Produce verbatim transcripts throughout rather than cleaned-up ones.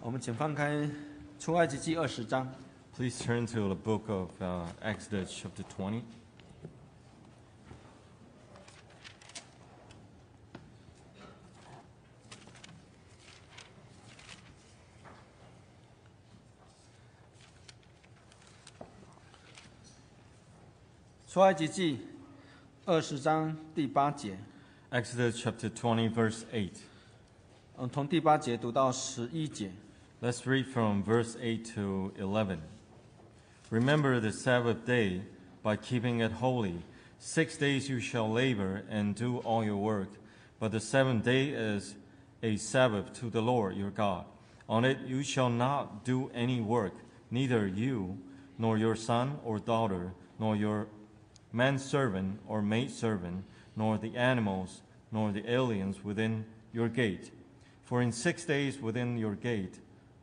我们请翻开出埃及记二十章。 Please turn to the book of uh, Exodus, chapter twenty. 出埃及记二十章第八节， Exodus, chapter twenty, verse eight. 嗯，从第八节读到十一节。 Let's read from verse eight to eleven. Remember the Sabbath day by keeping it holy. Six days you shall labor and do all your work, but the seventh day is a Sabbath to the Lord your God. On it you shall not do any work, neither you, nor your son or daughter, nor your manservant or maidservant, nor the animals, nor the aliens within your gate. For in six days within your gate,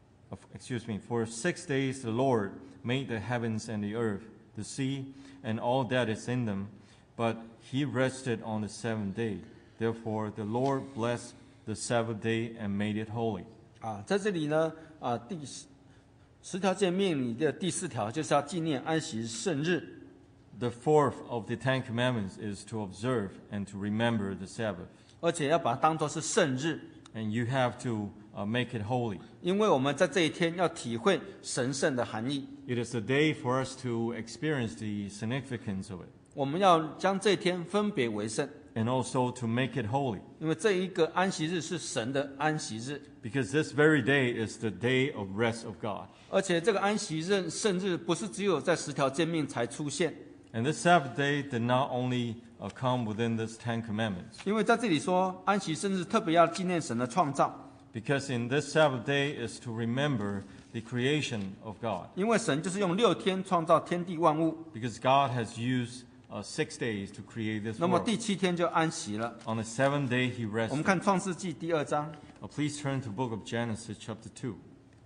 excuse me, for six days the Lord made the heavens and the earth, the sea, and all that is in them, but he rested on the seventh day. Therefore the Lord blessed the Sabbath day and made it holy. 啊，在这里呢，啊，第十十条诫命里的第四条就是要纪念安息圣日。 The fourth of the Ten Commandments is to observe and to remember the Sabbath. 而且要把它当作是圣日， And you have to uh, make it holy. 因为我们在这一天要体会神圣的含义。 It is a day for us to experience the significance of it, 我们要将这一天分别为圣， and also to make it holy. 因为这一个安息日是神的安息日， Because this very day is the day of rest of God. 而且这个安息日圣日不是只有在十条诫命才出现， And this Sabbath day did not only uh, come within this Ten Commandments. 因为在这里说安息圣日特别要纪念神的创造， Because in this Sabbath day is to remember the creation of God. 因为神就是用六天创造天地万物， Because God has used uh, six days to create this 那么 world. 第七天就安息了。 On the seventh day he 我们 rested. 看创世纪第二章， Uh, please turn to the book of Genesis chapter two.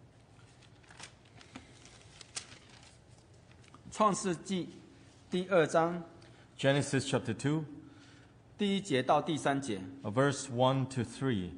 创世纪第二章 Genesis chapter two, 第一节到第三节。 uh, verse one to three.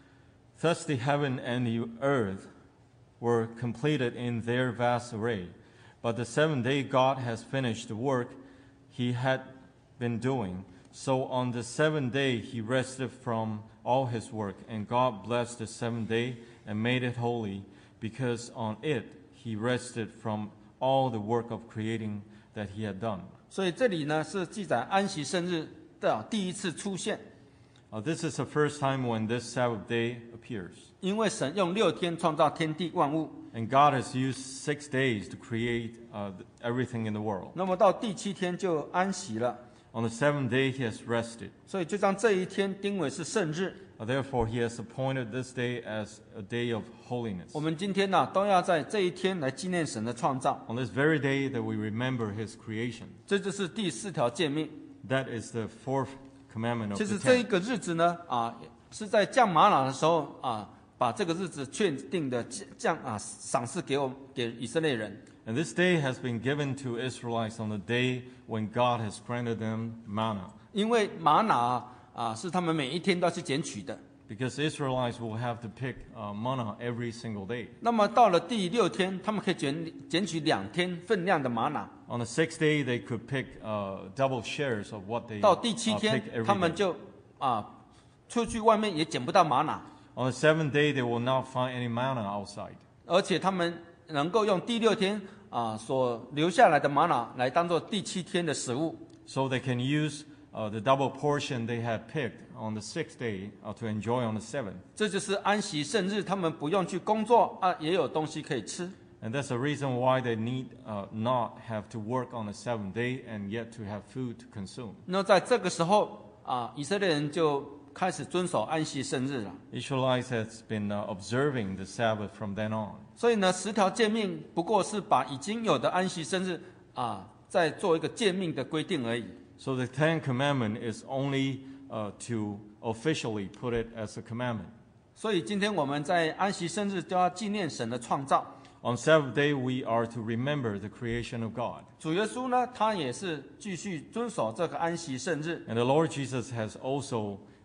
Thus the heaven and the earth were completed in their vast array. But the seventh day God has finished the work he had been doing. So on the seventh day he rested from all his work, and God blessed the seventh day and made it holy, because on it he rested from all the work of creating that he had done. 所以这里呢是记载安息圣日的第一次出现， Uh, this is the first time when this Sabbath day appears. 因为神用六天创造天地万物， And God has used six days to create uh, everything in the world. 那么到第七天就安息了， On the seventh day he has rested. 所以就将这一天定为是圣日。 Uh, therefore he has appointed this day as a day of holiness. 我们今天呢、都要在这一天来纪念神的创造， On this very day that we remember his creation. 这就是第四条诫命。 That is the fourth commandment of 其 the 实这一 ten. 个日子呢，啊，是在降玛瑙的时候啊，把这个日子确定的降啊赏赐给我给以色列人。 And this day has been given to Israelites on the day when God has granted them manna. 因为玛瑙啊是他们每一天都要去捡取的。 Because Israelites will have to pick uh, manna every single day. 那么到了第六天，他们可以捡捡取两天分量的玛瑙。 On the sixth day, they could pick uh, double shares of what they 到第七 uh, 天 pick， 他 every 们 day. 就啊出去外面也捡不到玛瑙， On the seventh day, they will not find any manna outside. 而且他们能够用第六天啊所留下来的玛瑙来当做第七天的食物。 So they can use uh, the double portion they had picked on the sixth day uh, to enjoy on the seventh. 这就是安息圣日，他们不用去工作啊，也有东西可以吃。 And that's the reason why they need uh, not have to work on the seventh day and yet to have food to consume. 那在这个时候啊，以色列人就开始遵守安息圣日了。 Israelites has been uh, observing the Sabbath from then on. 所以呢，十条诫命不过是把已经有的安息圣日啊，再做一个诫命的规定而已。 So the Ten Commandment is only uh, to officially put it as a commandment. 所以今天我们在安息圣日都要纪念神的创造。 On seventh day, we are to remember the creation of God. 主耶稣呢，他也是继续遵守这个安息圣日。 And the Lord Jesus has also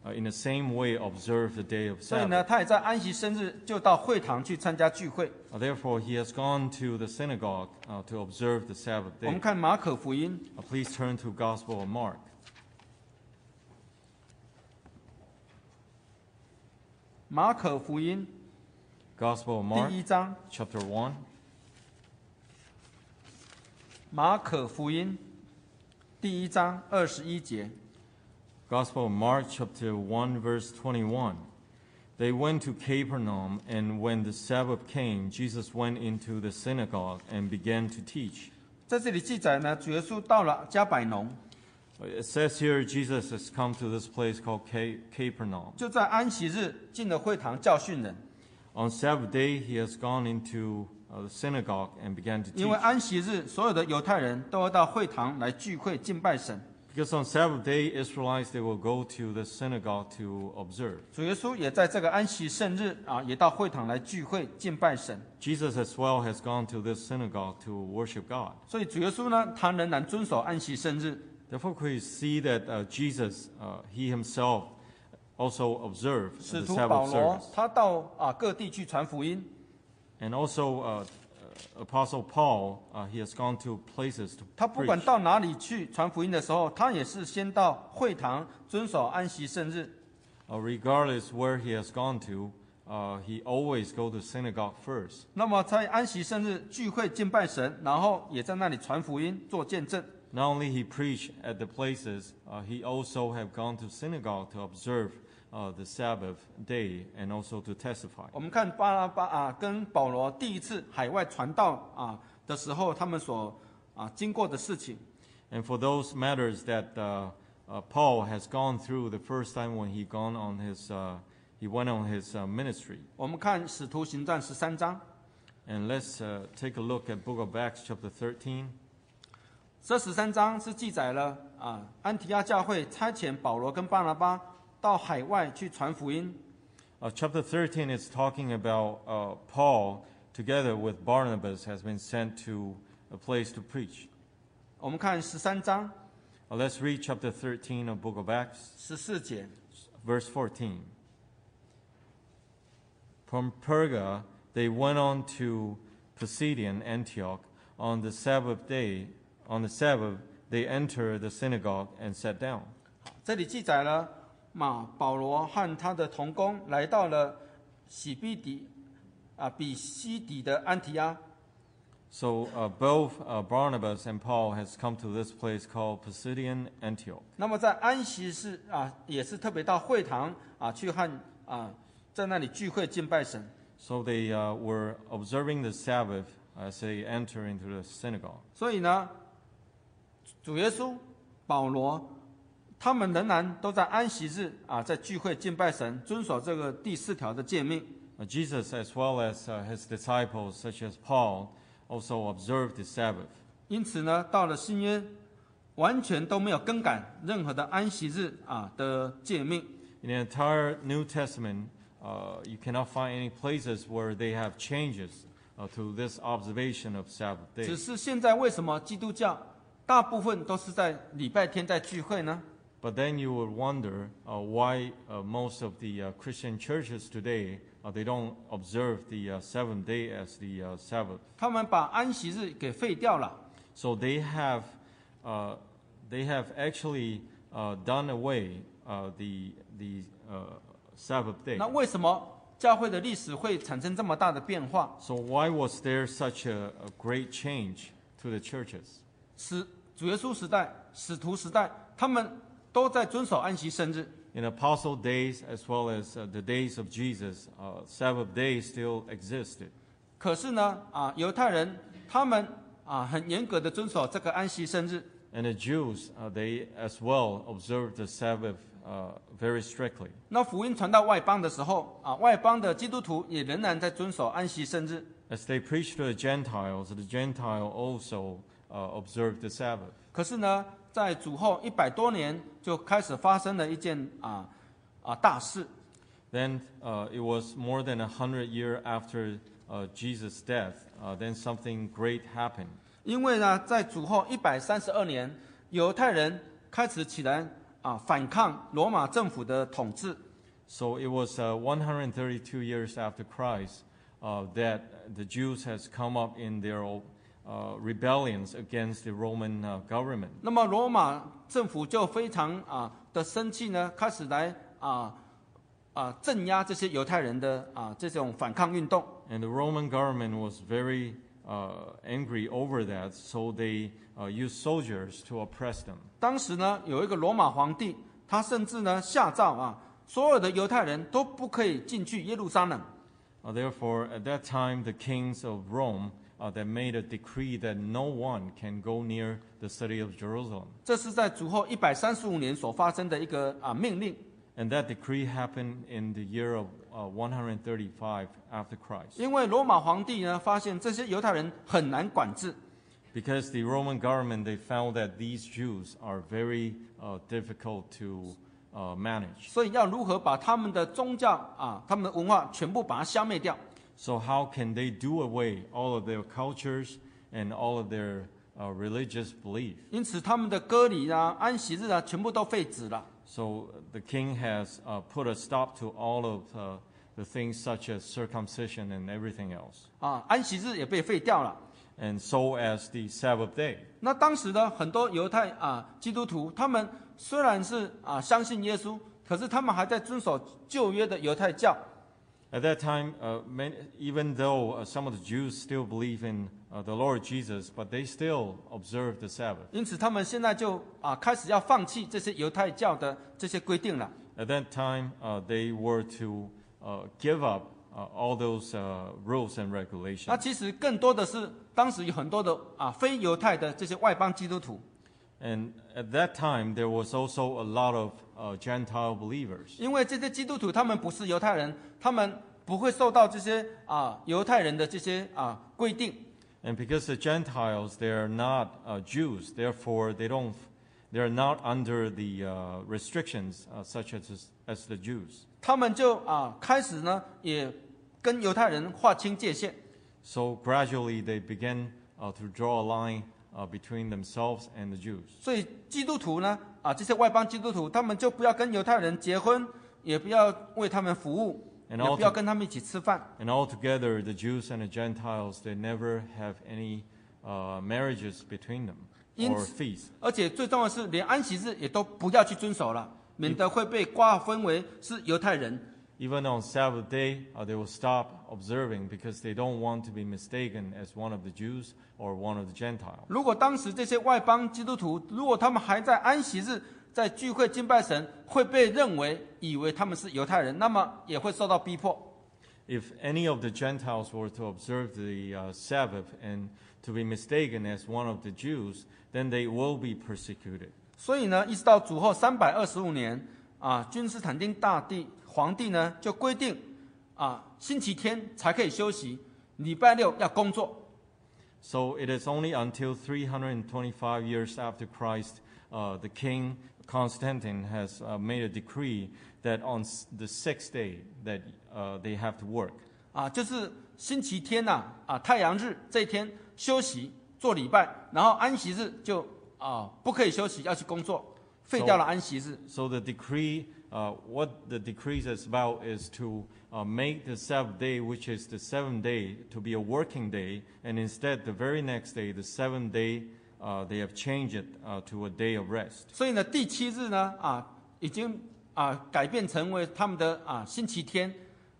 uh, in the same way observe the day of 所以呢， Sabbath. 他也在安息生日就到会堂去参加聚会。 Uh, therefore, he has gone to the synagogue uh, to observe the Sabbath 我们 day. 看马可福音 Uh, please turn to Gospel of Mark. 马可福音 Gospel of Mark, 第一章， chapter one. 马可福音第一章二十一节。 Gospel of Mark, chapter one, verse twenty-one. They went to Capernaum, and when the Sabbath came, Jesus went into the synagogue and began to teach. 在这里记载呢，主耶稣到了加百农， It says here Jesus has come to this place called Ca- Capernaum. 就在安息日进了会堂教训人。 On Sabbath day, he has gone into uh, the synagogue and began to 因为 teach. 安息日所有的犹太人都要到会堂来聚会敬拜神。 Because on Sabbath day, Israelites, they will go to the synagogue to observe. 主耶稣也在这个安息圣日啊，也到会堂来聚会敬拜神。 Jesus as well has gone to this synagogue to worship God. 所以主耶稣呢，他仍然遵守安息圣日。 Therefore, we see that uh, Jesus, uh, he himself also observed 使 the 徒保 Sabbath 罗 service. 他到啊各地去传福音， And also, uh, uh, Apostle Paul, uh, he has gone to places to 他不管 preach. 到哪里去传福音的时候，他也是先到会堂遵守安息圣日。 Uh, regardless where he has gone to, uh, he always go to synagogue first. 那么在安息圣日聚会敬拜神，然后也在那里传福音做见证。 Not only he preached at the places, uh, he also have gone to synagogue to observe uh, the Sabbath day and also to testify. 我们看巴拉巴啊跟保罗第一次海外传道啊的时候，他们所啊经过的事情。 And for those matters that uh, uh, Paul has gone through the first time when he gone on his uh, he went on his uh, ministry. 我们看使徒行传十三章， And let's uh, take a look at Book of Acts chapter thirteen. 这十三章是记载了啊安提阿教会差遣保罗跟巴拿巴到海外去传福音。 Uh, chapter thirteen is talking about uh, Paul together with Barnabas has been sent to a place to preach. 我们看十三章 Uh, let's read chapter thirteen of Book of Acts, 十四节。 verse fourteen. From Perga, they went on to Pisidian Antioch. On the Sabbath day, on the Sabbath, they entered the synagogue and sat down. 这里记载了马保罗和他的同工来到了喜比底啊比西底的安提阿。 So uh, both uh, Barnabas and Paul has come to this place called Pisidian Antioch. 那么在安息日啊，也是特别到会堂啊去和啊在那里聚会敬拜神。 So they uh, were observing the Sabbath as they enter into the synagogue. 所以呢，主耶稣、保罗，他们仍然都在安息日啊在聚会敬拜神，遵守这个第四条的诫命。 Uh, Jesus, as well as uh, his disciples, such as Paul, also observed the Sabbath. 因此呢，到了新约，完全都没有更改任何的安息日啊的诫命。 In the entire New Testament, uh, you cannot find any places where they have changes uh, to this observation of Sabbath day. 只是现在为什么基督教大部分都是在礼拜天在聚会呢？ But then you would wonder uh, why uh, most of the uh, Christian churches today, uh, they don't observe the uh, seventh day as the uh, Sabbath. 他们把安息日给废掉了。 So they have, uh, they have actually uh, done away uh, the the uh, Sabbath day. 那为什么教会的历史会产生这么大的变化？ So why was there such a, a great change to the churches? 使主耶稣时代、使徒时代，他们都在遵守安息生日。 In apostle days as well as uh, the days of Jesus, uh, Sabbath day still existed. 可是呢，啊，犹太人他们啊很严格的遵守这个安息生日。 And the Jews, uh, they as well observed the Sabbath uh, very strictly. 那福音传到外邦的时候，啊，外邦的基督徒也仍然在遵守安息生日。 As they preached to the Gentiles, the Gentile also uh, observed the Sabbath. 可是呢，在主后一百多年就开始发生了一件啊啊大事。 Then uh, it was more than a hundred years after uh, Jesus' death. Uh, then something great happened. 因为呢，在主后一百三十二年，犹太人开始起来啊反抗罗马政府的统治。 So it was uh, one hundred thirty-two years after Christ uh, that the Jews has come up in their uh, rebellions against the Roman uh, government. 那么罗马政府就非常啊的生气呢，开始来啊啊镇压这些犹太人的啊这种反抗运动。 And the Roman government was very uh, angry over that, so they uh, used soldiers to oppress them. 当时呢，有一个罗马皇帝，他甚至呢下诏啊，所有的犹太人都不可以进去耶路撒冷。 Uh, therefore, at that time, the kings of Rome uh, that made a decree that no one can go near the city of Jerusalem. 这是在主后一百三十五年所发生的一个啊命令。 And that decree happened in the year of uh, one hundred thirty-five after Christ. 因为罗马皇帝呢发现这些犹太人很难管制， Because the Roman government, they found that these Jews are very uh, difficult to uh, manage. 所以要如何把他们的宗教啊、他们的文化全部把它消灭掉？ So how can they do away all of their cultures and all of their uh, religious belief? 因此他们的割礼啊、安息日啊，全部都废止了。 So the king has uh, put a stop to all of uh, the things such as circumcision and everything else. 啊，安息日也被废掉了。 And so as the Sabbath day. 那当时的很多犹太啊基督徒，他们虽然是啊相信耶稣，可是他们还在遵守旧约的犹太教。 At that time, uh, many, even though uh, some of the Jews still believe in uh, the Lord Jesus, but they still observe the Sabbath. 因此他们现在就啊开始要放弃这些犹太教的这些规定了。 At that time, uh, they were to uh, give up uh, all those uh, rules and 那 regulations. 其实更多的是当时有很多的啊非犹太的这些外邦基督徒， And at that time, there was also a lot of uh, Gentile believers. 因为这些基督徒他们不是犹太人，他们不会受到这些啊犹太人的这些啊规定。 And because the Gentiles, they are not uh, Jews, therefore they don't, they are not under the uh, restrictions uh, such as as the Jews. 他们就啊开始呢也跟犹太人划清界限， So gradually they began uh, to draw a line uh, between themselves and the Jews. 所以基督徒呢啊这些外邦基督徒，他们就不要跟犹太人结婚，也不要为他们服务， And 也不要跟他们一起吃饭。 And altogether, the Jews and the Gentiles, they never have any uh, marriages between them or 因此- feasts. 而且最重要的是，连安息日也都不要去遵守了，免得会被瓜分为是犹太人。 Even on Sabbath day, uh, they will stop observing because they don't want to be mistaken as one of the Jews or one of the Gentiles. 如果当时这些外邦基督徒，如果他们还在安息日在聚会敬拜神，会被认为以为他们是犹太人，那么也会受到逼迫。 If any of the Gentiles were to observe the uh, Sabbath and to be mistaken as one of the Jews, then they will be persecuted. 所以呢，一直到主后三百二十五年啊，君士坦丁大帝皇帝呢就规定啊，星期天才可以休息，礼拜六要工作。 So it is only until three hundred twenty-five years after Christ, uh, the king Constantine has uh, made a decree that on s- the sixth day that uh, they have to work. 啊，就是星期天呐、啊，太阳日这一天休息做礼拜，然后安息日就啊不可以休息，要去工作，废掉了安息日。 So the decree, uh, what the decree is about is to uh, make the Sabbath day, which is the seventh day, to be a working day, and instead the very next day, the seventh day, uh, they have changed it uh, to a day of rest. 所以呢，第七日呢啊已经啊改变成为他们的啊星期天。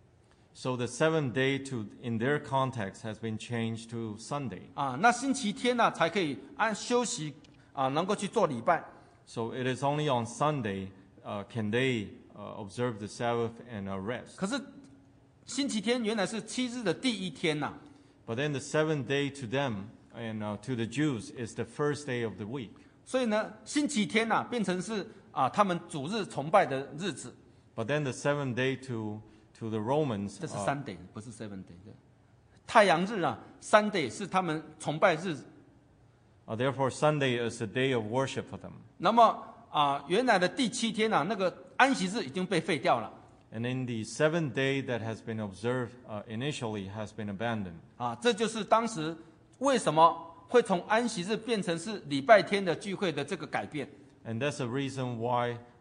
So the seventh day, to in their context, has been changed to Sunday. 啊，那星期天呢才可以按休息啊，能够去做礼拜。 So it is only on Sunday uh, can they uh, observe the Sabbath and uh, rest. 可是星期天原来是七日的第一天呐、 But then the seventh day to them and uh, to the Jews is the first day of the week. 所以呢，星期天呐、变成是啊他们主日崇拜的日子。 But then the seventh day to to the Romans, 这是 uh, Sunday，不是 Seven Day 的。太阳日啊，Sunday 是他们崇拜日子。 uh, therefore Sunday is a day of worship for them. 那么啊，原来的第七天啊，那个安息日已经被废掉了 And in the seventh day that has been observed uh, initially has been abandoned. 啊，这就是当时为什么会从安息日变成是礼拜天的聚会的这个改变。 And that's the reason why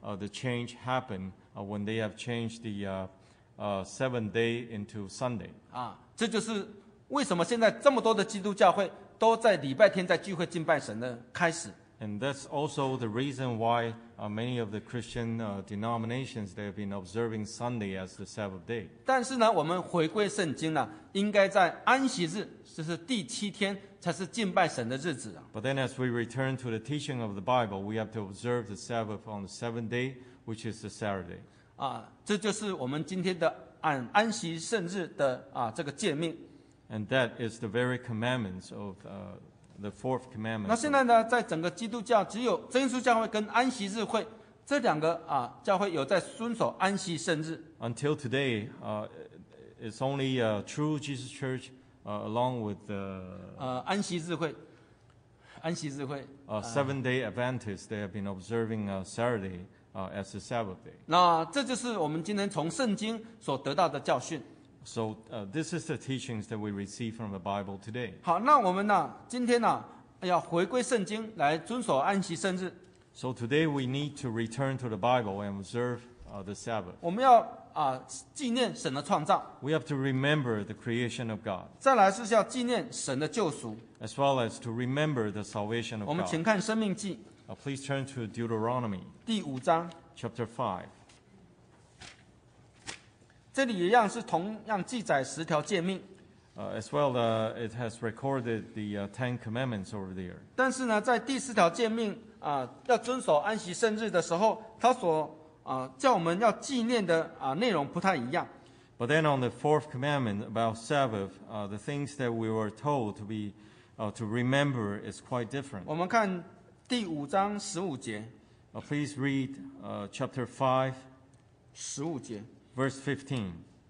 uh, the change happen uh, when they have changed the uh, uh, seventh day into Sunday. 啊，这就是为什么现在这么多的基督教会都在礼拜天在聚会敬拜神的开始。 And that's also the reason why uh, many of the Christian uh, denominations, they have been observing Sunday as the Sabbath day. 但是呢，我们回归圣经呢，应该在安息日，就是第七天，才是敬拜神的日子啊。 But then as we return to the teaching of the Bible, we have to observe the Sabbath on the seventh day, which is the Saturday. 啊，这就是我们今天的按安息圣日的啊这个诫命。 And that is the very commandments of uh, the fourth commandment. 那现在呢，在整个基督教，只有真耶稣教会跟安息日会这两个啊教会有在遵守安息圣日。 Until today, uh, it's only uh, True Jesus Church, uh, along with the 呃，安息日会，安息日会。 uh, Seventh-day Adventists, they have been observing uh, Saturday uh, as the Sabbath day. 那这就是我们今天从圣经所得到的教训。 So uh, this is the teachings that we receive from the Bible today. 好，那我们呢，今天呢，要回归圣经来遵守安息圣日。 So today we need to return to the Bible and observe uh, the Sabbath. 我们要啊纪念神的创造， We have to remember the creation of God, 再来是要纪念神的救赎。 as well as to remember the salvation 我 of 们请 God. 看《生命记》 Uh, please turn to Deuteronomy 第五章， chapter five. 这里一样是同样记载十条诫命， Uh, as well, uh, it has recorded the uh, Ten Commandments over there. 但是呢，在第四条诫命啊、要遵守安息圣日的时候，他所啊、叫我们要纪念的啊、内容不太一样。 But then on the fourth commandment about Sabbath, uh, the things that we were told to be uh, to remember is quite different. 我们看第五章十五节， Uh, please read uh, chapter five, 十五节。 verse fifteen.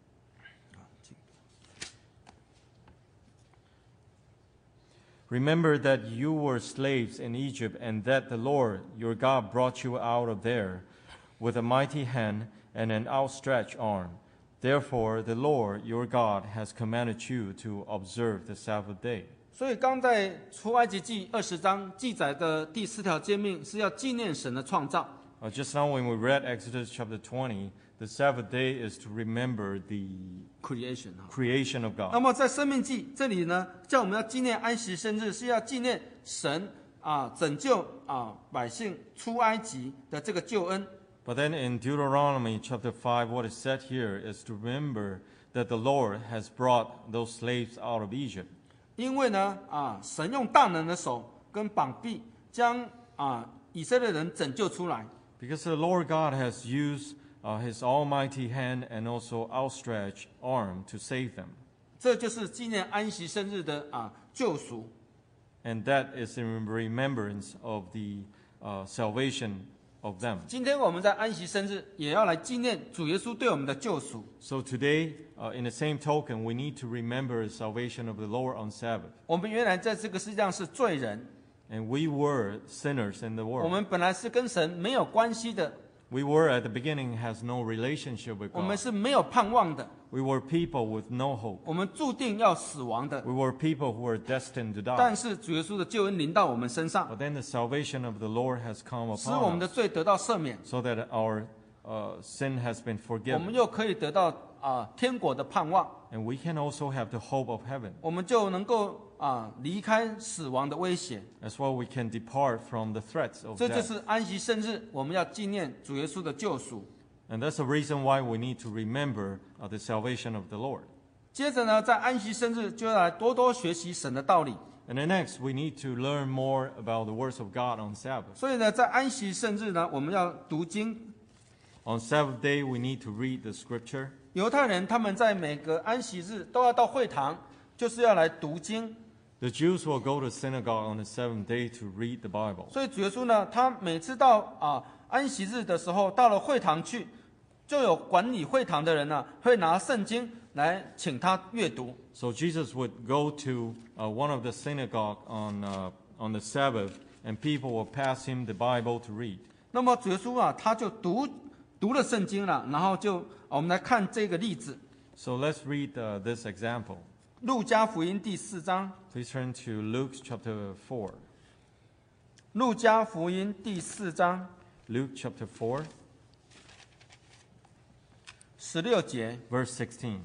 Remember that you were slaves in Egypt, and that the Lord your God brought you out of there with a mighty hand and an outstretched arm. Therefore, the Lord your God has commanded you to observe the Sabbath day. 所以刚在出埃及记二十章记载的第四条诫命是要纪念神的创造。 Uh, just now, when we read Exodus chapter twenty, the Sabbath day is to remember the creation 哈。 creation of 那 God. 么在生命记这里呢，叫我们要纪念安息生日，是要纪念神啊拯救啊百姓出埃及的这个救恩。 But then in Deuteronomy chapter five, what is said here is to remember that the Lord has brought those slaves out of Egypt. 因为呢啊，神用大能的手跟膀臂将啊以色列人拯救出来。 Because the Lord God has used uh, his almighty hand and also outstretched arm to save them. 这就是纪念安息生日的啊救赎。 And that is in remembrance of the uh, salvation of them. 今天我们在安息生日也要来纪念主耶稣对我们的救赎。 So today, uh, in the same token, we need to remember the salvation of the Lord on Sabbath. 我们原来在这个世界上是罪人， And we were sinners in the 我 world. 们本来是跟神没有关系的， We were at the beginning has no relationship with 我们 God. 是没有盼望的， We were people with no hope. 我们注定要死亡的。 We were people who were destined to 但 die. 是主耶稣的救恩临到我们身上， But then the salvation of the Lord has come 使我们 upon 的 us 罪得到赦免， so that our uh, sin has been 我们 forgiven. 又可以得到啊、天国的盼望， And we can also have the hope of heaven. 我们就能够啊、离开死亡的威胁。 As well, we can depart from the threats of 这就 death. 是安息圣日，我们要纪念主耶稣的救赎。 And that's the reason why we need to remember uh, the salvation of the Lord. 接着呢，在安息圣日就要来多多学习神的道理。 And then next, we need to learn more about the words of God on Sabbath. 所以呢，在安息圣日呢，我们要读经。 On Sabbath day, we need to read the scripture. 犹太人他们在每个安息日都要到会堂，就是要来读经。 The Jews will go to synagogue on the seventh day to read the Bible. 所以主耶稣呢，他每次到啊安息日的时候，到了会堂去，就有管理会堂的人呢，会拿圣经来请他阅读。 So Jesus would go to uh, one of the synagogue on, uh, on the Sabbath, and people will pass him the Bible to read. 那么主耶稣啊，他就读读了圣经了，然后就、啊我们来看这个例子， So let's read uh, this example. 路加福音第四章。 Please turn to Luke chapter four. 路加福音第四章 Luke chapter four. 十六节， verse sixteen.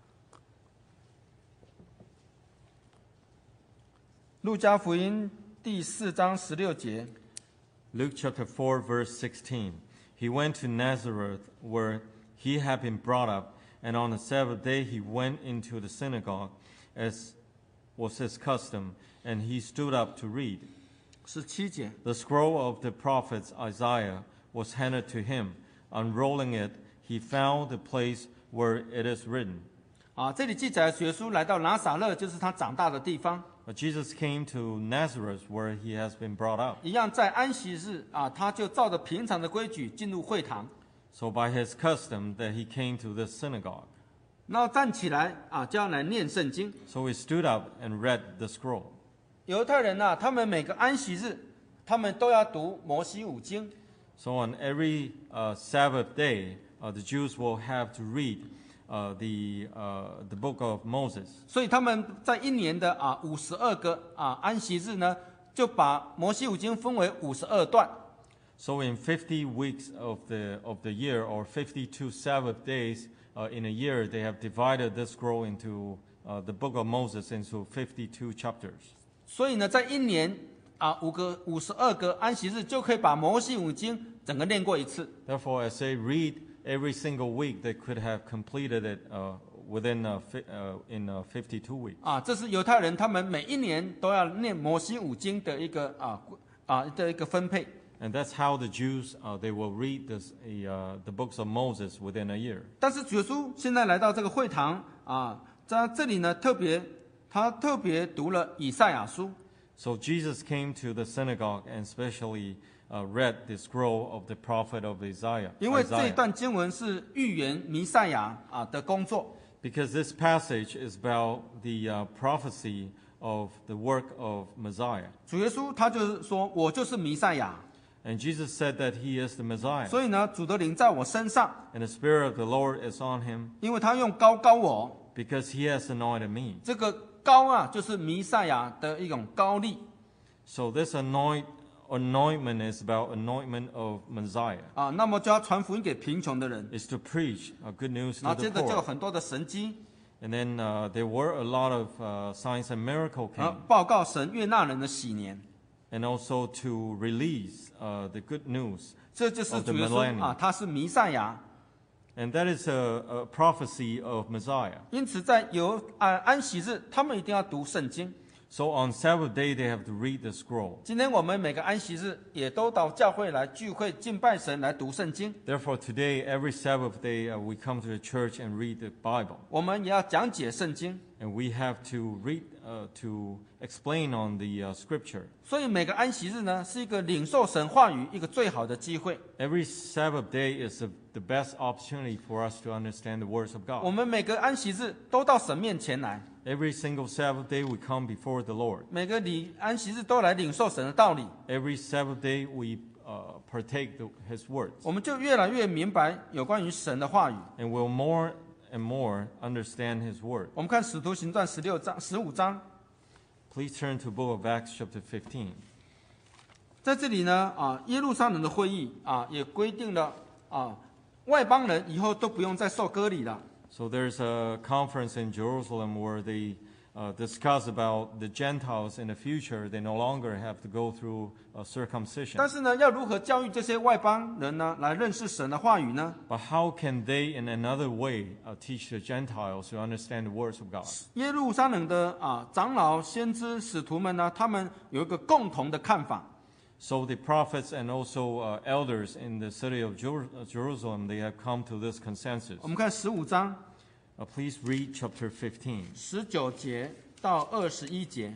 路加福音第四章十六节。 Luke chapter four, verse sixteen. He went to Nazareth, where he had been brought up, and on the Sabbath day he went into the synagogue, as was his custom, and he stood up to read. 十七节， The scroll of the prophet Isaiah was handed to him. Unrolling it, he found the place where it is written. 啊，这里记载耶稣来到拿撒勒，就是他长大的地方。 But Jesus came to Nazareth, where he has been brought up. 一样在安息日啊，他就照着平常的规矩进入会堂， So by his custom that he came to this synagogue. 然后站起来啊，就要来念圣经。 So he stood up and read the scroll. 犹太人呐、啊，他们每个安息日，他们都要读摩西五经。 So on every uh, Sabbath day, uh, the Jews will have to read uh, the, uh, the book of Moses. 所以他们在一年的啊五十二个啊安息日呢，就把摩西五经分为五十二段。 So in fifty weeks of the, of the year, or fifty-two Sabbath days uh, in a year, they have divided this scroll into uh, the book of Moses into fifty-two chapters. 所以呢，在一年啊五个五十二个安息日，就可以把摩西五经整个念过一次。 Therefore, as they read every single week, they could have completed it uh, within uh, fi- uh, in uh, fifty-two weeks. 啊，这是犹太人他们每一年都要念摩西五经的一个啊啊的一个分配。 And that's how the Jews, uh, they will read this, uh, the books of Moses within a year. 但是耶稣现在来到这个会堂啊，在这里呢，特别他特别读了以赛亚书。 So Jesus came to the synagogue and specially uh, read the scroll of the prophet of Isaiah. 因为这一 Isaiah. 段经文是预言弥赛亚啊的工作， Because this passage is about the uh, prophecy of the work of Messiah. 主耶稣他就是说我就是弥赛亚， And Jesus said that he is the Messiah. 所以呢，主的灵在我身上， And the Spirit of the Lord is on him 因为他用高高我， because he has anointed me. 这个高啊就是弥赛亚的一种高丽 So this anoint, anointment is about anointment of Messiah. 啊，那么就要传福音给贫穷的人， Is to preach uh, good news 然 to 后接 the 着就有 poor. 很多的神迹， And then uh, there were a lot of uh, signs and miracle 然后 came. 报告神悦纳人的喜年， And also to release uh, the good news. 这就是 Of the 主耶稣 millennium. 啊，他是弥赛亚。 And that is a, a prophecy of Messiah. 因此，在有啊安息日，他们一定要读圣经。 So on Sabbath day, they have to read the scroll. 今天我们每个安息日也都到教会来聚会敬拜神，来读圣经。 Therefore, today, every Sabbath day, uh, we come to the church and read the Bible. 我们也要讲解圣经。 And we have to read, uh, to explain on the uh, scripture. 所以每个安息日呢，是一个领受神话语一个最好的机会。 Every Sabbath day is the, the best opportunity for us to understand the words of 我 God. 们每个安息日都到神面前来， Every single Sabbath day, we come before the Lord. 每个礼安息日都来领受神的道理， Every Sabbath day, we uh, partake the, His words. 我们就越来越明白有关于神的话语。 And we'll more and more understand His word. 我们看《使徒行传》十六章、十五章， Please turn to book of Acts chapter fifteen. 在这里呢，啊，耶路撒冷的会议啊，也规定了啊，外邦人以后都不用再受割礼了。 So there's a conference in Jerusalem where they uh, discuss about the Gentiles in the future. They no longer have to go through uh, circumcision. 但是呢，要如何教育这些外邦人呢，来认识神的话语呢？ But how can they, in another way, uh, teach the Gentiles to understand the words of God? 耶路撒冷的啊长老、先知、使徒们呢，他们有一个共同的看法。 So the prophets and also uh, elders in the city of Jer- uh, Jerusalem, they have come to this consensus. 我们看十五章 Uh, please read chapter fifteen, 十九节到二十一节。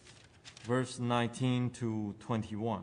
verse nineteen to twenty-one.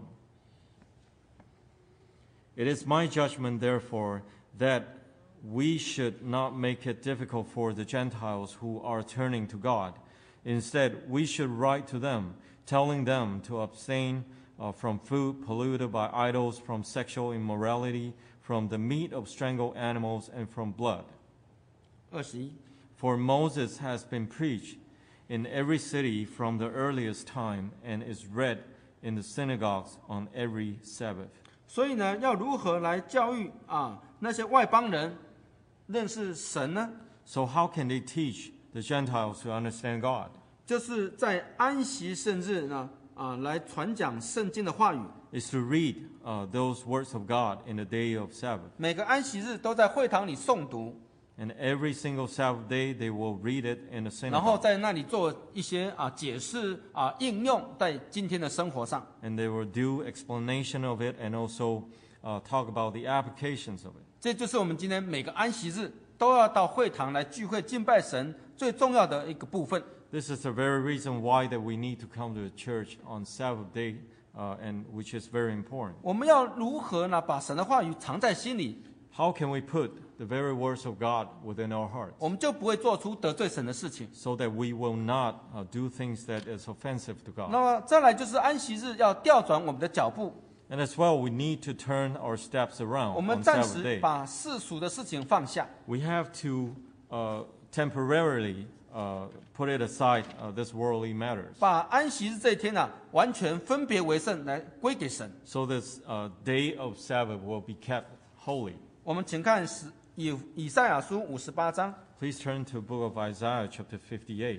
It is my judgment, therefore, that we should not make it difficult for the Gentiles who are turning to God. Instead, we should write to them, telling them to abstain uh, from food polluted by idols, from sexual immorality, from the meat of strangled animals, and from blood. 二十一， For Moses has been preached in every city from the earliest time and is read in the synagogues on every Sabbath. 所以呢，要如何来教育啊那些外邦人， 认识神呢？ So how can they teach the Gentiles to understand God? 就是在安息圣日呢，啊，来传讲圣经的话语。 Is to read uh, those words of God in the day of Sabbath. 每个安息日都在会堂里诵读， And every single Sabbath day they will read it in the 然后 synagogue. 在那里做一些啊解释啊应用在今天的生活上。 And they will do explanation of it and also uh, talk about the applications of it. 这就是我们今天每个安息日都要到会堂来聚会敬拜神最重要的一个部分。 This is the very reason why that we need to come to the church on Sabbath day, uh, and which is very important. 我们要如何呢？把神的话语藏在心里， How can we put the very words of God within our hearts 我们就不会做出得罪神的事情。 so that we will not uh, do things that is offensive to 那 God? 么再来就是安息日要调转我们的脚步， And as well, we need to turn our steps 我 around 们 on 暂 Sabbath 时 day. 把世俗的事情放下， We have to uh, temporarily uh, put it aside, uh, this worldly matters. 把安息日这一天呢、啊，完全分别为圣，来归给神。 So this uh, day of Sabbath will be kept holy. 我们请看使以以赛亚书五十八章， Please turn to the book of Isaiah, chapter fifty-eight.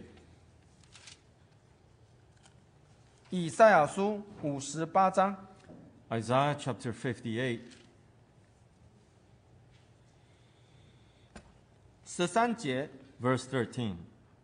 以赛亚书五十八章 Isaiah chapter fifty-eight, 十三节， verse thirteen.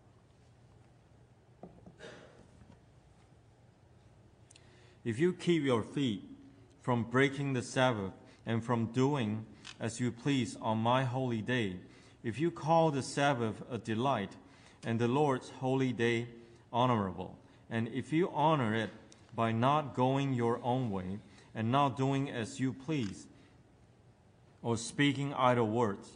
If you keep your feet from breaking the Sabbath and from doing as you please on my holy day, if you call the Sabbath a delight and the Lord's holy day honorable, and if you honor it by not going your own way and not doing as you please, or speaking idle words,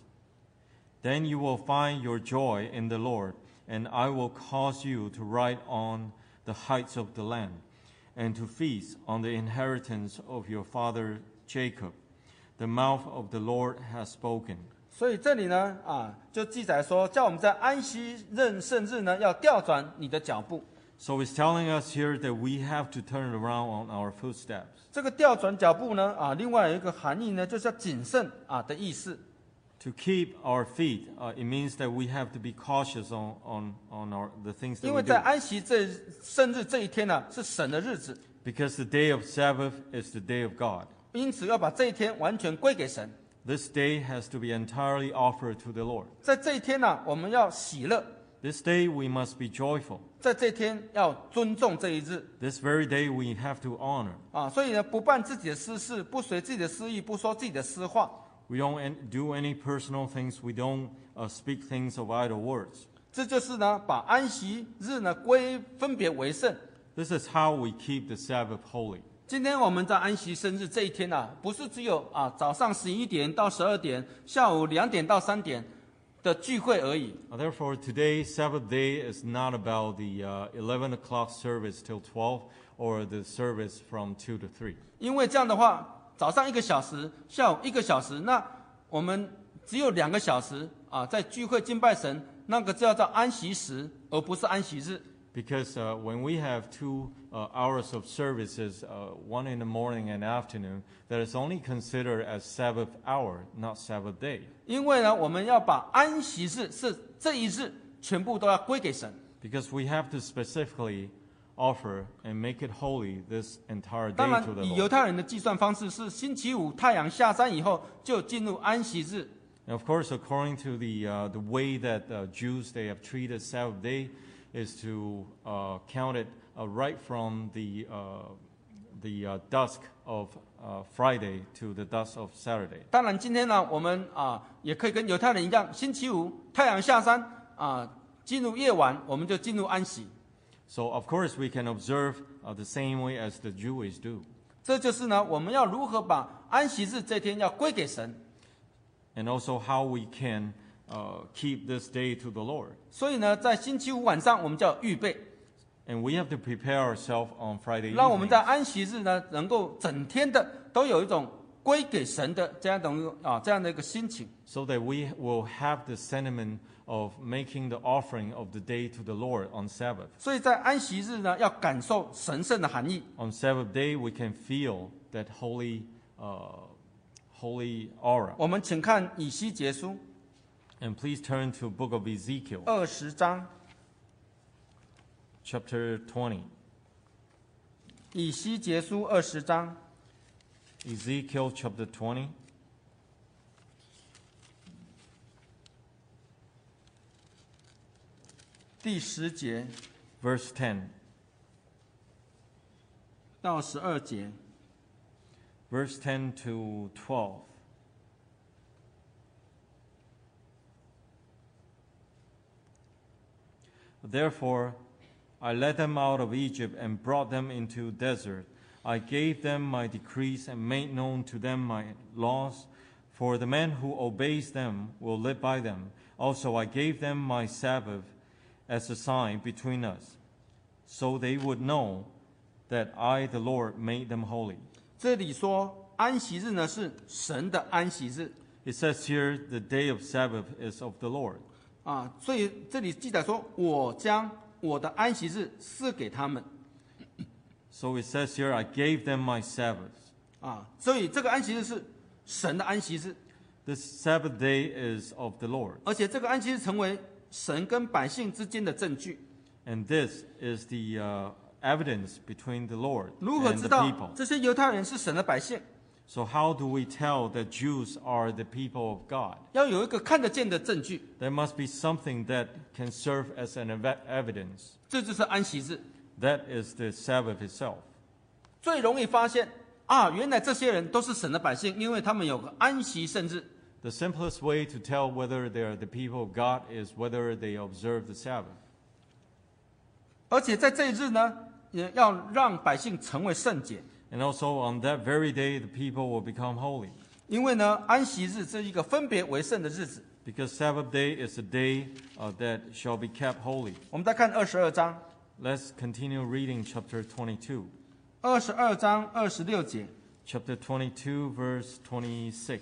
then you will find your joy in the Lord, and I will cause you to ride on the heights of the land, and to feast on the inheritance of your father Jacob. The mouth of the Lord has spoken. 所以这里呢，啊，就记载说，叫我们在安息日圣日呢，要调转你的脚步。 So it's telling us here that we have to turn around on our footsteps. 这个调转脚步呢，啊，另外有一个含义呢，就是要谨慎啊的意思。 To keep our feet, uh, it means that we have to be cautious on, on, on our, the things that 因 we 为在 do. 安息这圣日这一天呢，是神的日子， Because the day of Sabbath is the day of God. 因此要把这一天完全归给神。 This day has to be entirely offered to the Lord. 在这一天呢，我们要喜乐， This day we must be joyful. 在这一天要尊重这一日 This very day we have to honor. 啊。所以呢，不办自己的私事，不随自己的私意，不说自己的私话。 We don't an- do any personal things. We don't uh, speak things of idle words. 这就是呢，把安息日呢归分别为圣。 This is how we keep the Sabbath holy. 今天我们在安息生日这一天啊，不是只有啊早上十一点到十二点，下午两点到三点的聚会而已。 Uh, Therefore, today, Sabbath day, is not about the uh, eleven o'clock service till twelve or the service from two to three. 因为这样的话，早上一个小时，下午一个小时，那我们只有两个小时啊，在聚会敬拜神，那个叫做安息时，而不是安息日。 Because uh, when we have two uh, hours of services, uh, one in the morning and afternoon, that is only considered as Sabbath hour, not Sabbath day. 因为呢，我们要把安息日是这一日全部都要归给神。 Because we have to specifically offer and make it holy this entire 当 day 然 to，the 以犹 Lord. 太人的计算方式是星期五太阳下山以后就进入安息日。 And of course, according to the uh, the way that uh, Jews they have treated Sabbath day, is to uh, count it uh, right from the uh, the uh, dusk of uh, Friday to the dusk of Saturday. 当然，今天呢，我们啊也可以跟犹太人一样，星期五太阳下山啊，进入夜晚，我们就进入安息。 So of course we can observe uh, the same way as the Jewish do. 这就是呢，我们要如何把安息日这天要归给神。 And also how we can uh, keep this day to the Lord. 所以呢，在星期五晚上，我们就要预备， And we have to prepare ourselves on Friday 让我们 evening 在安息日呢，能够整天的都有一种归给神的这样的啊这样的一个心情。 so that we will have the sentiment of making the offering of the day to the Lord on Sabbath. 所以在安息日呢，要感受神圣的含义。 On Sabbath day, we can feel that holy, uh, holy aura. 我们请看以西结书 And please turn to book of Ezekiel, 二十章， chapter twenty. 以西结书二十章 Ezekiel chapter twenty, 第十节 verse ten. 到十二节。 Verse ten to twelve. Therefore, I led them out of Egypt and brought them into desert. I gave them my decrees and made known to them my laws. For the man who obeys them will live by them. Also, I gave them my Sabbath as a sign between us, so they would know that I, the Lord, made them holy. 这里说安息日呢是神的安息日 It says here, the day of Sabbath is of the Lord. 啊，所以这里记载说，我将我的安息日赐给他们 So it says here, I gave them my Sabbath. 啊，所以这个安息日是神的安息日， This Sabbath day is of the Lord. 而且这个安息日成为神跟百姓之间的证据。 And this is the uh, evidence between the Lord 如何 and 知 the 道 people. 这些犹太人是神的百姓？ So how do we tell that Jews are the people of God? 要有一个看得见的证据， There must be something that can serve as an ev- evidence. 这就是安息日。 That is the Sabbath itself. 最容易发现啊，原来这些人都是神的百姓，因为他们有个安息圣日。 The simplest way to tell whether they are the people of God is whether they observe the Sabbath. 而且在这一日呢，也要让百姓成为圣洁， And also on that very day, the people will become holy. 因为呢，安息日是一个分别为圣的日子。 Because Sabbath day is a day uh, that shall be kept holy. 我们再看二十二章， Let's continue reading chapter twenty-two. 二十二章二十六节， Chapter twenty-two, verse twenty-six.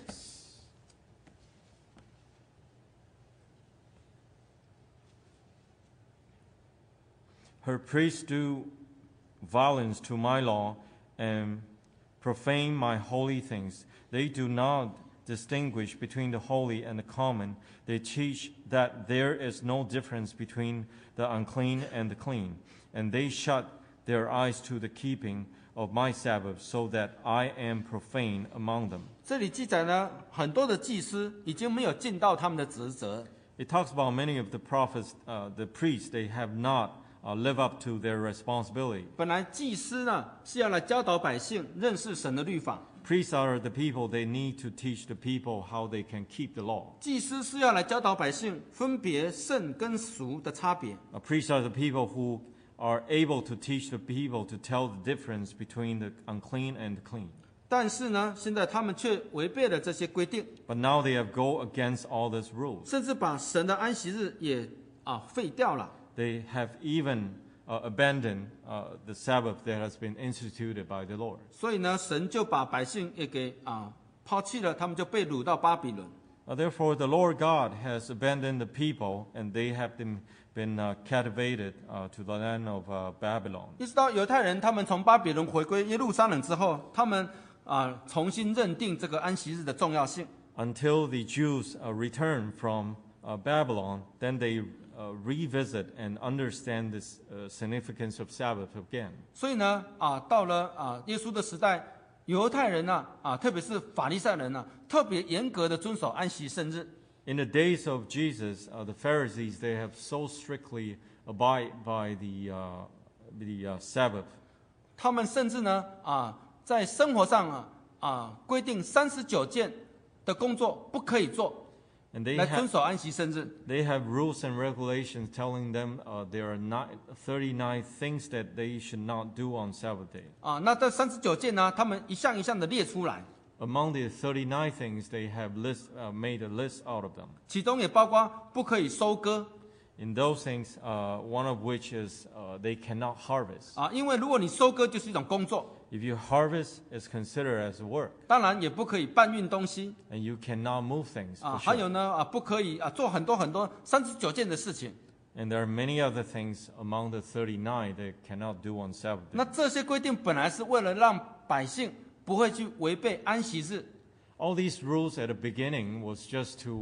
Her priests do violence to my law and profane my holy things. They do not distinguish between the holy and the common. They teach that there is no difference between the unclean and the clean. And they shut their eyes to the keeping of my Sabbath, so that I am profane among them. 这里记载呢，很多的祭司已经没有尽到他们的职责， It talks about many of the prophets, uh, the priests, they have not uh, lived up to their responsibility. 本来祭司呢是要来教导百姓认识神的律法， Priests are the people, they need to teach the people how they can keep the law. 祭司是要来教导百姓分别圣跟俗的差别。 Uh, priests are the people who are able to teach the people to tell the difference between the unclean and the clean. 但是呢，现在他们却违背了这些规定， But now they have go against all these rules. 甚至把神的安息日也啊废掉了。 They have even uh, abandoned uh, the Sabbath that has been instituted by the Lord. 所以呢，神就把百姓也给啊抛弃了，他们就被掳到巴比伦。 Uh, therefore, the Lord God has abandoned the people, and they have been, been uh, captivated uh, to the land of uh, Babylon. 一直到犹太人他们从巴比伦回归耶路撒冷之后，他们啊重新认定这个安息日的重要性。 Until the Jews uh, return from uh, Babylon, then they uh, revisit and understand this uh, significance of Sabbath again. 所以呢，啊，到了啊耶稣的时代，犹太人呢，啊，特别是法利赛人呢，特别严格的遵守安息圣日。 In the days of Jesus, uh, the Pharisees, they have so strictly abide by the, uh, the uh, Sabbath. 他们甚至呢，啊，在生活上啊，啊，规定三十九件的工作不可以做， And they 来遵 have, 守安息圣日。 they have rules and regulations telling them uh, there are not thirty-nine things that they should not do on Sabbath day. 啊，那这三十九件呢，他们一项一项的列出来， Among the thirty-nine things, they have list, uh, made a list out of them. 其中也包括不可以收割 In those things, uh, one of which is uh, they cannot harvest. 啊，因为如果你收割就是一种工作， If you harvest, it's considered as work, 当然也不可以搬运东西 and you cannot move things. 啊， For 还有 sure. 呢啊，不可以啊做很多很多三十九件的事情。 And there are many other things among the thirty-nine that cannot do on Sabbath 那 day. 这些规定本来是为了让百姓不会去违背安息日， All these rules at the beginning was just to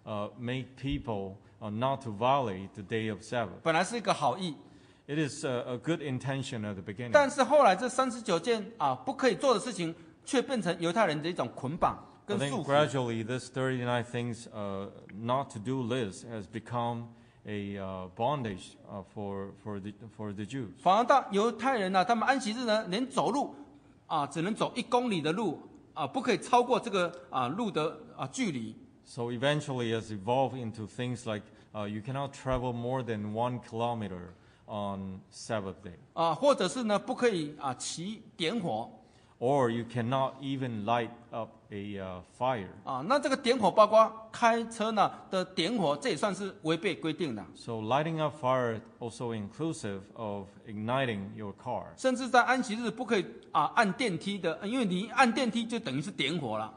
uh, make people uh, not to violate the day of Sabbath. 本来是一个好意， It is a, a good intention at the beginning. 但是后来这三十九件啊不可以做的事情，却变成犹太人的一种捆绑 I 跟 think 束缚。 gradually this thirty-nine things uh, not to do list has become a uh, bondage uh, for, for, the, for the Jews. 反而到犹太人呢、他们安息日呢，连走路啊只能走一公里的路啊，不可以超过这个啊路的啊距离。 So eventually it has evolved into things like uh, you cannot travel more than one kilometer on Sabbath day. 啊，或者是呢，不可以啊起点火 Or you cannot even light up a uh, fire. 啊。那这个点火包括开车呢的点火，这也算是违背规定的。 So lighting up fire also inclusive of igniting your car. 甚至在安息日不可以啊按电梯的，因为你一按电梯就等于是点火了。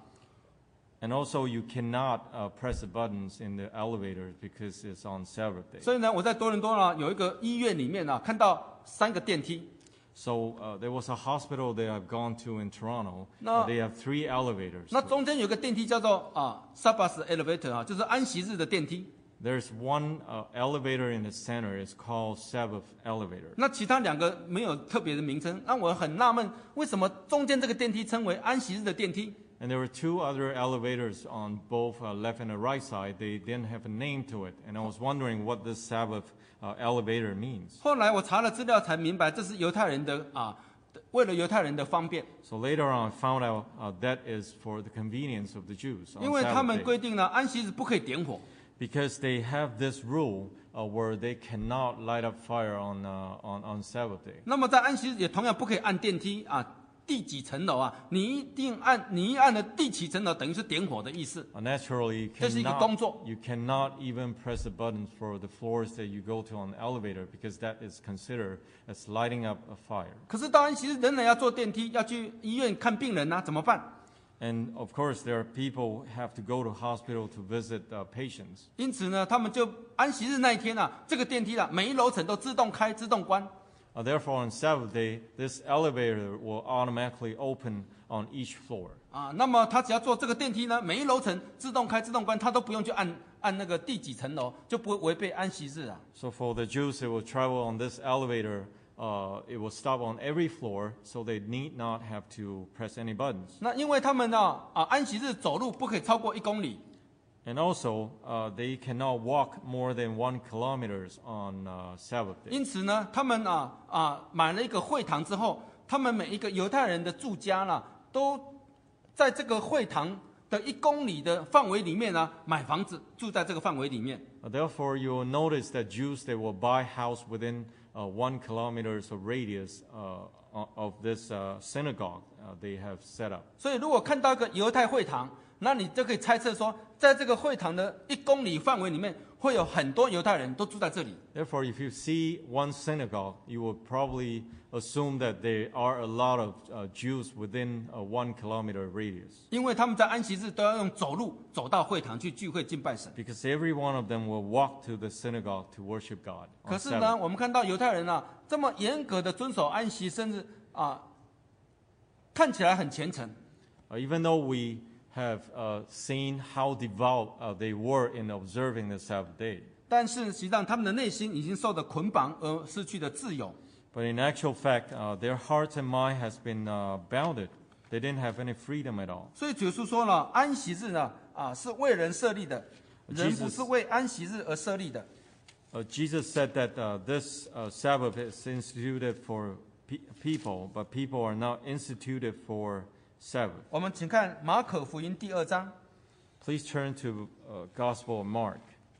And also you cannot uh, press the buttons in the elevator because it's on Sabbath day. 所以呢，我在多伦多呢有一个医院里面呢，看到三个电梯。 So uh, there was a hospital that I've gone to in Toronto. No. Uh, they have three elevators. 那中间有个电梯叫做啊 Sabbath elevator 啊，就是安息日的电梯。 There's one uh, elevator in the center. It's called Sabbath elevator. 那其他两个没有特别的名称，那我很纳闷，为什么中间这个电梯称为安息日的电梯？ And there were two other elevators on both uh, left and the right side. They didn't have a name to it. And I was wondering what this Sabbath uh, elevator means. 后来我查了资料才明白，这是犹太人的啊，为了犹太人的方便， So later on, I found out uh, that is for the convenience of the Jews 因 on 为他 Sabbath 们 day. 规定呢，安息日不可以点火。 Because they have this rule uh, where they cannot light up fire on, uh, on, on Sabbath day. 那么在安息日也同样不可以按电梯啊，第几层楼啊？你一定按，你一按了第几层楼，等于是点火的意思。 Uh, naturally, you 这是一个工作。 cannot, you cannot even press the buttons for the floors that you go to on the elevator because that is considered as lighting up a fire. 可是到安息日仍然要坐电梯，要去医院看病人啊，怎么办？ And of course, there are people who have to go to hospital to visit uh, patients. 因此呢，他们就安息日那一天啊，这个电梯啊，每一楼层都自动开、自动关。 Uh, therefore, on Sabbath day, this elevator will automatically open on each floor. 啊，那么他只要坐这个电梯呢，每一楼层自动开、自动关，他都不用去按按那个第几层楼，就不会违背安息日啊。 So for the Jews, they will travel on this elevator. Uh, it will stop on every floor, so they need not have to press any buttons. 那因为他们呢，啊，安息日走路不可以超过一公里， And also, uh, they cannot walk more than one kilometers on uh, Sabbath day. 因此呢，他们啊啊买了一个会堂之后，他们每一个犹太人的住家呢，都在这个会堂的一公里的范围里面呢，买房子住在这个范围里面。 Uh, therefore, you will notice that Jews, they will buy house within uh, one kilometers of radius uh, o- of this uh, synagogue uh, they have set up. 所以，如果看到一个犹太会堂，那你就可以猜测说，在这个会堂的一公里范围里面，会有很多犹太人都住在这里。 Therefore, if you see one synagogue, you will probably assume that there are a lot of uh, Jews within a one kilometer radius. 因为他们在安息日都要用走路走到会堂去聚会敬拜神。 Because every one of them will walk to the synagogue to worship God 可 on 是呢， Sabbath. 我们看到犹太人啊，这么严格的遵守安息，甚至啊，看起来很虔诚， Uh, even though we have uh, seen how devout uh, they were in observing the Sabbath day, 但是实际上他们的内心已经受到捆绑而失去了自由。 but in actual fact, uh, their hearts and mind has been uh, bounded. They didn't have any freedom at all. 所以主耶稣说了，安息日呢，啊，是为人设立的，人 Jesus- 不是为安息日而设立的。 Uh, Jesus said that uh, this uh, Sabbath is instituted for pe- people, but people are not instituted for Sabbath. 我们请看马可福音第二章， Please turn to uh, Gospel of Mark.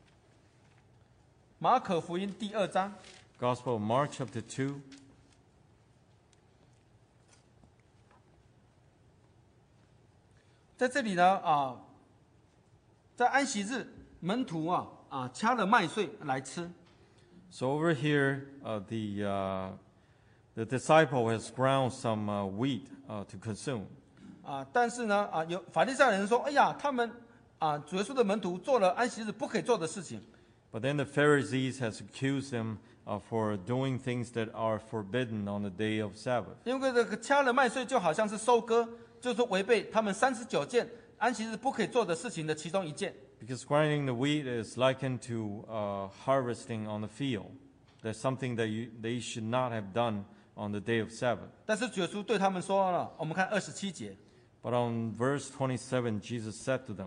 马可福音第二章， Gospel of Mark chapter two. 在这里呢，啊，在安息日，门徒啊啊掐了麦穗来吃。 So over here, uh, the, uh, the disciple has ground some uh, wheat uh, to consume. 啊，但是呢，啊，有法利赛人说，哎呀，他们啊，主耶稣的门徒做了安息日不可以做的事情。 But then the Pharisees has accused them uh, for doing things that are forbidden on the day of Sabbath. 因为这个掐了麦穗就好像是收割，就是违背他们三十九件安息日不可以做的事情的其中一件。 Because grinding the wheat is likened to uh, harvesting on the field. That's something that you, they should not have done on the day of Sabbath. 但是主耶稣对他们说了，我们看二十七节， But on verse twenty-seven, Jesus said to them,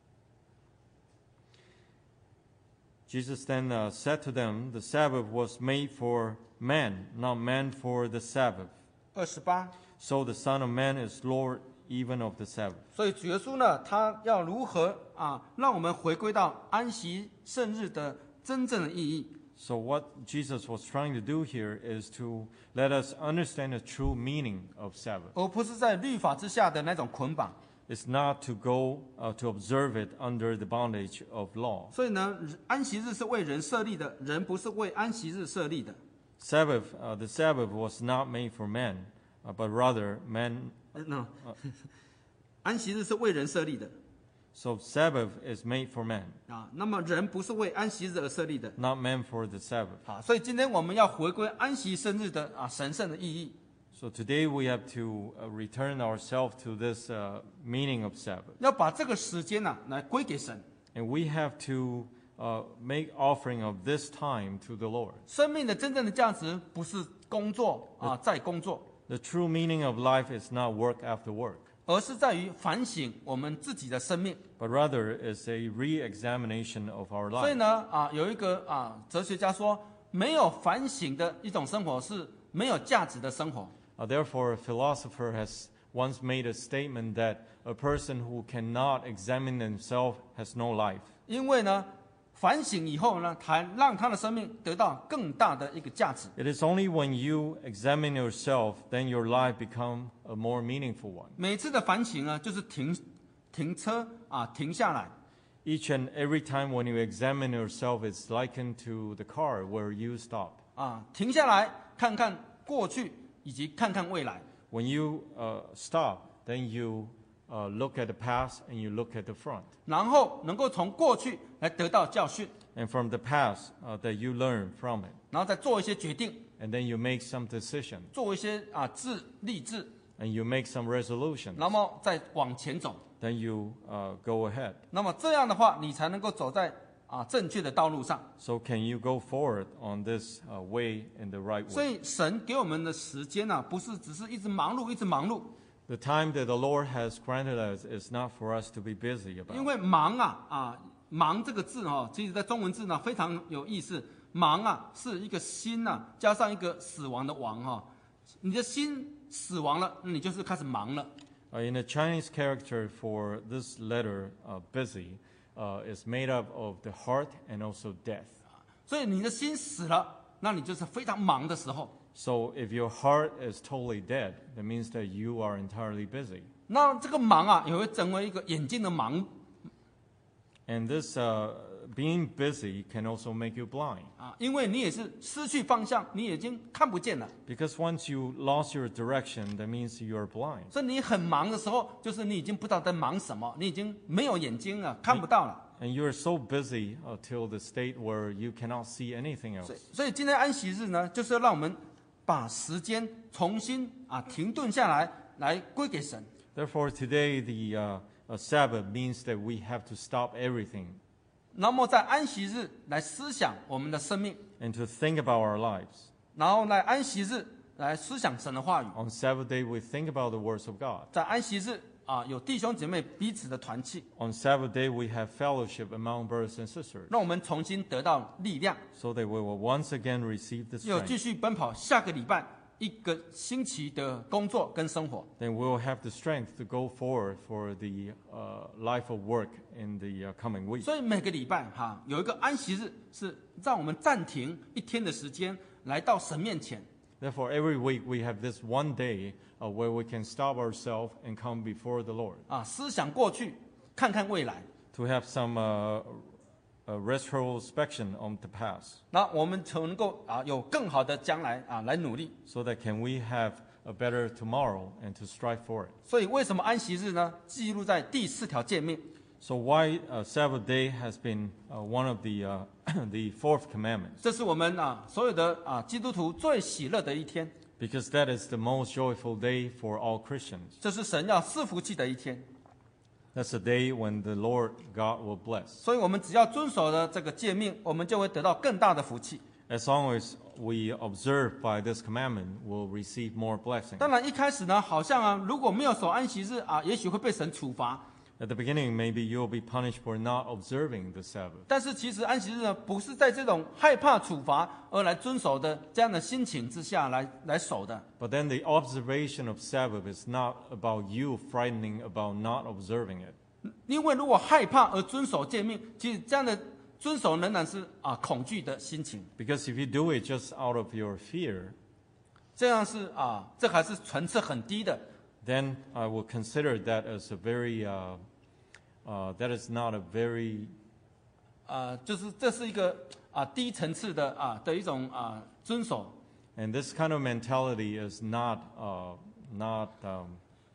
Jesus then uh, said to them, the Sabbath was made for man, not man for the Sabbath. 二十八。 So the Son of Man is Lord even of the Sabbath. 所以主耶稣呢，他要如何啊，让我们回归到安息圣日的真正的意义？ So what Jesus was trying to do here is to let us understand the true meaning of Sabbath. 而不是在律法之下的那种捆绑。 It's not to go uh, to observe it under the bondage of law. 所以呢，安息日是为人设立的，人不是为安息日设立的。 Sabbath, uh, the Sabbath was not made for man, uh, but rather man. 呃 no，安息日是为人设立的 So Sabbath is made for man, 啊。那么人不是为安息日而设立的 not man for the Sabbath. 啊。所以今天我们要回归安息生日的啊神圣的意义。 So today we have to uh, return ourselves to this uh, meaning of Sabbath. 要把这个时间呢、啊、来归给神。 And we have to uh, make offering of this time to the Lord. 生命的真正的价值不是工作啊，在工作， The true meaning of life is not work after work, 而是在于反省我们自己的生命。 but rather is a re-examination of our 所以 life. 呢啊，有一个啊哲学家说，没有反省的一种生活是没有价值的生活。 Uh, therefore, a philosopher has once made a statement that a person who cannot examine themselves has no life. 因为呢，反省以后呢，才让他的生命得到更大的一个价值。 It is only when you examine yourself then your life become a more meaningful one. 每次的反省呢，就是停停车啊，停下来 Each and every time when you examine yourself, it's likened to the car where you stop. 啊，停下来看看过去，以及看看未来。 When you uh, stop, then you uh, look at the past and you look at the front. 然后能够从过去来得到教训， And from the past, uh, that you learn from it. 然后再做一些决定， And then you make some decision. 做一些啊志励志， And you make some resolution. 然后再往前走。 Then you uh, go ahead. 那么这样的话，你才能够走在啊正确的道路上。 So can you go forward on this uh, way in the right 所 way? 以神给我们的时间呢、啊，不是只是一直忙碌，一直忙碌， The time that the Lord has granted us is not for us to be busy 因 about. 为忙啊啊忙这个字哈、哦，其实在中文字呢非常有意思。忙啊是一个心呐、啊，加上一个死亡的亡哈、哦，你的心死亡了，那你就是开始忙了。 Uh, in the Chinese character for this letter, uh, busy, uh, is made up of the heart and also death. 所以你的心死了，那你就是非常忙的时候。 So if your heart is totally dead, that means that you are entirely busy. 那这个忙啊，也会成为一个眼睛的盲 And this uh, being busy can also make you blind. 啊，因为你也是失去方向，你已经看不见了。 Because once you lost your direction, that means you are blind. 所以你很忙的时候，就是你已经不知道在忙什么，你已经没有眼睛了，看不到了。 And you are so busy uh, till the state where you cannot see anything 所以 else. 所以今天安息日呢，就是要让我们把时间重新啊停顿下来，来归给神。 Therefore, today the uh, uh, Sabbath means that we have to stop everything 那么在安息日来思想我们的生命， and to think about our lives. 然后在安息日来思想神的话语。 On Sabbath day, we think about the words of God. 在安息日啊，有弟兄姐妹彼此的团契， On Sabbath day, we have fellowship among brothers and sisters, 让我们重新得到力量， so that we will once again receive the 又继 strength. 续奔跑下个礼拜一个星期的工作跟生活。 Then we will have the strength to go forward for the uh, life of work in the uh, coming week. 所以每个礼拜哈有一个安息日，是让我们暂停一天的时间，来到神面前。 Therefore, every week we have this one day uh, where we can stop ourselves and come before the Lord 啊，思想过去，看看未来。 to have some uh, uh, retrospection on the past, 那我们才能够啊有更好的将来啊来努力。 so that can we have a better tomorrow and to strive for it. 所以为什么安息日呢？记录在第四条诫命。 So why uh, Sabbath day has been uh, one of the uh, the fourth commandment? 这是我们啊所有的啊基督徒最喜乐的一天， Because that is the most joyful day for all Christians. 这是神要赐福气的一天。 That's the day when the Lord God will bless. 所以我们只要遵守了这个诫命，我们就会得到更大的福气。 As long as we observe by this commandment, we'll receive more blessing. 当然一开始呢，好像啊，如果没有守安息日啊，也许会被神处罚。 At the beginning, maybe you'll be punished for not observing the Sabbath. 但是其实安息日呢，不是在这种害怕处罚而来遵守的这样的心情之下来来守的。 But then the observation of Sabbath is not about you frightening about not observing it. 因为如果害怕而遵守诫命，其实这样的遵守仍然是啊恐惧的心情。 Because if you do it just out of your fear, 这样是啊，这还是层次很低的。 then I will consider that as a very, uh, uh, that is not a very, 啊，就是这是一个啊低层次的啊的一种啊遵守。 and this kind of mentality is not, uh, not, um,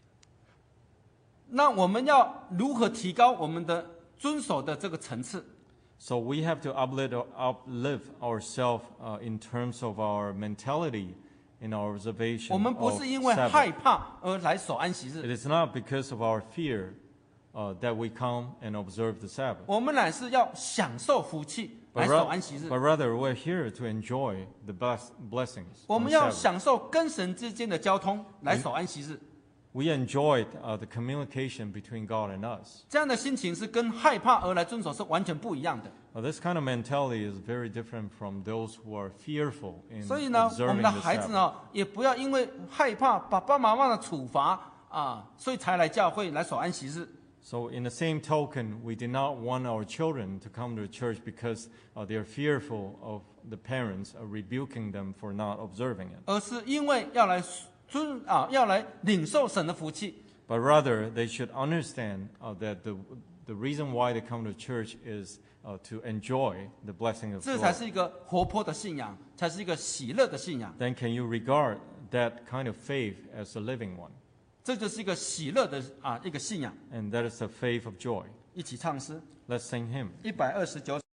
那我们要如何提高我们的遵守的这个层次？ so we have to uplift, uplift ourselves uh, in terms of our mentality in our observation 我们不 of 是因为害 Sabbath. 怕而来守安息 It 日， is not because of our fear uh, that we come and observe the Sabbath. 我们乃是要享受福气 But, 来守 ra- 安息日 but。rather, we're here to enjoy the bless- blessings. 我 on 们要 Sabbath. 享受跟神之间的交通来守安息日。 We enjoyed uh, the communication between God and us. 这样的心情是跟害怕而来遵守是完全不一样的。 Now, this kind of mentality is very different from those who are fearful in 所以呢，我 observing 们的 the 孩子 Sabbath. 呢，也不要因为害怕爸爸妈妈的处罚啊，所以才来教会来守安息日。 So, in the same token, we did not want our children to come to church because uh, they are fearful of the parents uh, rebuking them for not observing it. 而是因为要来尊啊，要来领受神的福气。 But rather, they should understand uh, that the, the reason why they come to church is uh, to enjoy the blessing of 这才 God. 是一个活泼的信仰，才是一个喜乐的信仰。 Then can you regard that kind of faith as a living one? 这就是一个喜乐的啊一个信仰。 And that is a faith of joy. 一起唱诗， Let's sing him. 一百二十九。